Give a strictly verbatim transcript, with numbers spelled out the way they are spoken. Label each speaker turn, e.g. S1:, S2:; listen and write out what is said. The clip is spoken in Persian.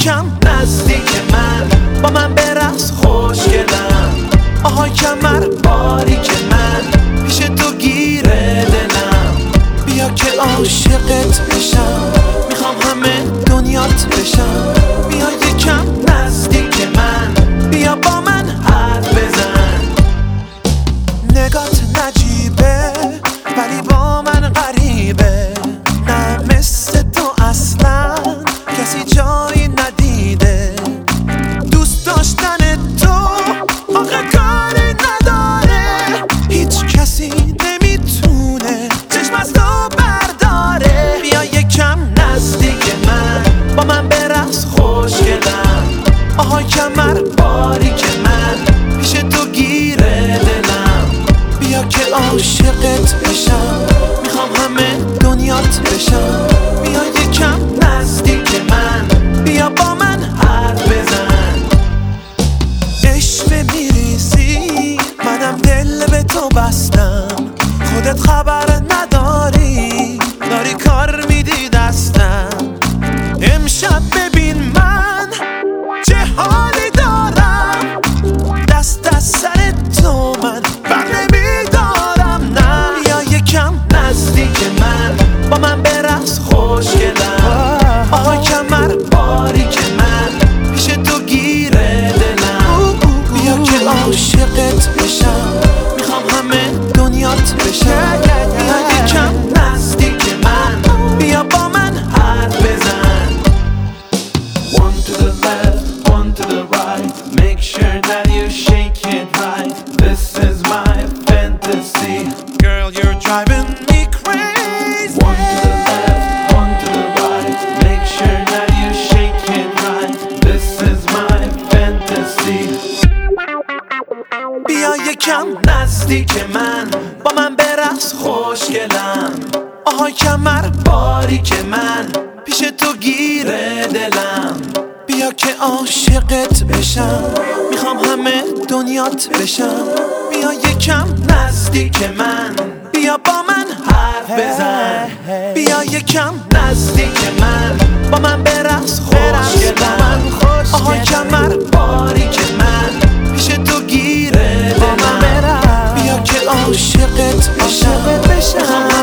S1: یکم نزدیک من، با من برقص خوشگلم. آهای کمر باریک من، پیش تو گیره دلم. بیا که عاشقت بشم، میخوام همه دنیات بشم. بیا یکم نزدیک من، بیا با من حرف بزن. نگات نجیبه ولی با من غریبه، نه مثل تو اصلا کسی جایی ندیده. دوست داشتن تو آخه کاری نداره، هیچ کسی نمیتونه چشم از تو برداره. بیا یکم نزدیک من، با من برقص خوشگلم. آهای کمر باریک من، پیش تو گیره دلم. بیا که عاشقت بشم، میخوام همه دنیات بشم. بیا یکم نزدیک من، بیا با من حرف بزن. عشق میریزی منم دل به تو بستم، خودت خبر نداری داری کار میدی دستم. امشب ببین من چه حالی دارم، دست از سر تو من بر نمیدارم. نه بیا یکم نزدیک من، با من برقص خوشگلم. آهای کمر باریک من، پیش تو گیره دلم. بیا که عاشقت بشم، میخوام همه دنیات بشم. بیا یکم نزدیک من، بیا با من حرف بزن.
S2: One to the left, one to the right. Make sure that you shake it right. This is my fantasy.
S1: Girl, you're driving me crazy.
S2: One to the left, one to the right. Make sure that you shake it right. This is my fantasy.
S1: بیا یکم نزدیک من، با من برقص خوشگلم. آهای کمر باریک من، پیش تو گیره دلم. بیا که عاشقت بشم، میخوام همه دنیات بشم. بیا یکم نزدیک من، بیا با من حرف بزن. بیا یکم نزدیک من، با من برقص خوشگلم. آهای کمر باریک من، پیش تو گیره دلم. بیا که عاشقت بشم، میخوام